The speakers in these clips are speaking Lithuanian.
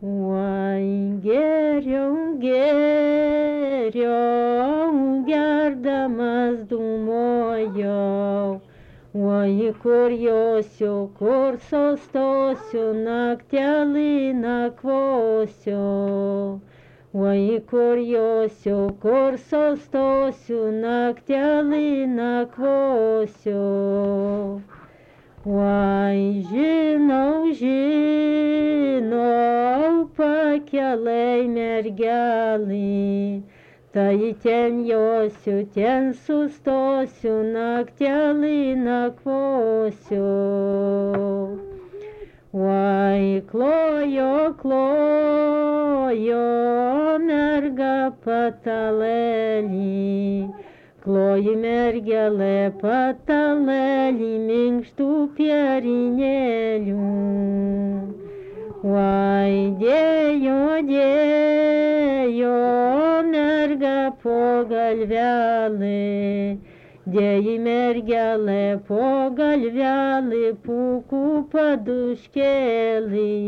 Oi, geriau, geriau, gerdamas dūmojau. Oi, kur josiu, kur sustosiu, naktelį nakvosiu. Oi, kur josiu, kur sustosiu, naktelį nakvosiu. Oi, žinau, žinau, pakelei mergelį, tai ten josiu, ten sustosiu, naktelį nakvosiu. Oi, klojo, klojo, merga patalėlį, kloji mergelė patalėlį minkštų pierinėlių. Oi, dėjo, dėjo, merga po galvelį, dėjai mergelė po galvelį pūkų paduškėlį.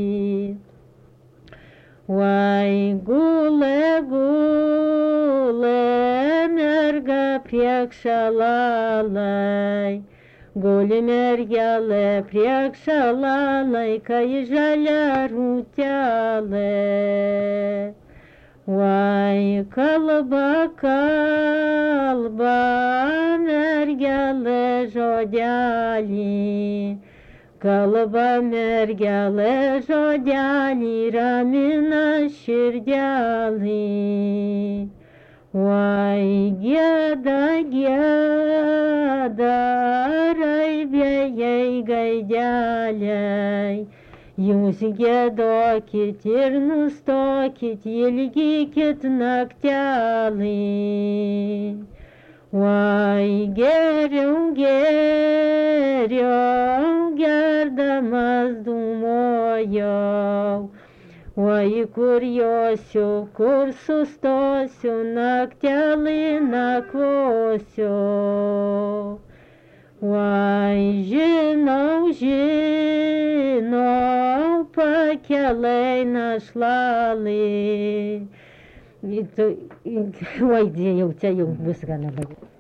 Oi, gulė, gulė, merga priekšalalai, guli mergelė priekšalalai, kai žalia rūtelė. Oi, kalba, kalba, mergelė žodelį, kalba mergelė žodelį, ramina širdelį. Oi, gieda, gieda, raibėjai gaideliai, jūs giedokit ir nustokit, ilgykit naktelį. Oi, geriau, geriau, gerdamas dūmojau. Oi, kur josiu, kur sustosiu, naktelį nakvosiu. Oi, žinau, žinau, pakelei našlalį. Oi, jau čia jau bus gana.